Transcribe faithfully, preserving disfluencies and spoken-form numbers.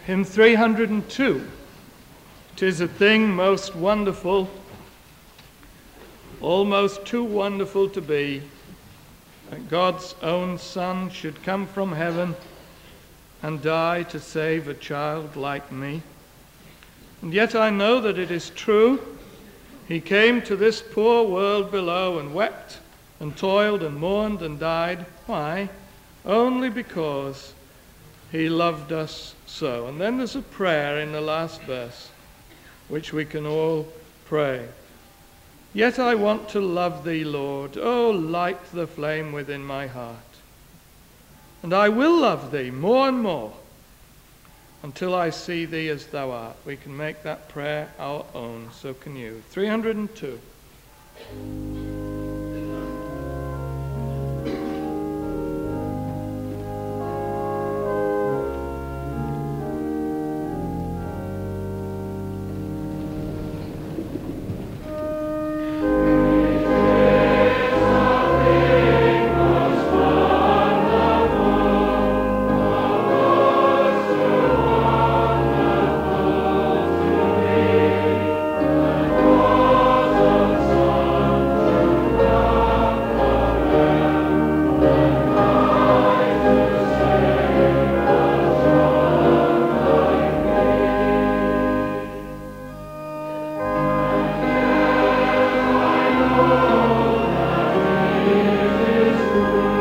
Hymn three hundred two. "'Tis a thing most wonderful, almost too wonderful to be, that God's own Son should come from heaven and die to save a child like me. And yet I know that it is true. He came to this poor world below and wept and toiled and mourned and died. Why? Only because he loved us so." And then there's a prayer in the last verse, which we can all pray. "Yet I want to love thee, Lord. Oh, light the flame within my heart. And I will love thee more and more until I see thee as thou art." We can make that prayer our own. So can you. three hundred two. Is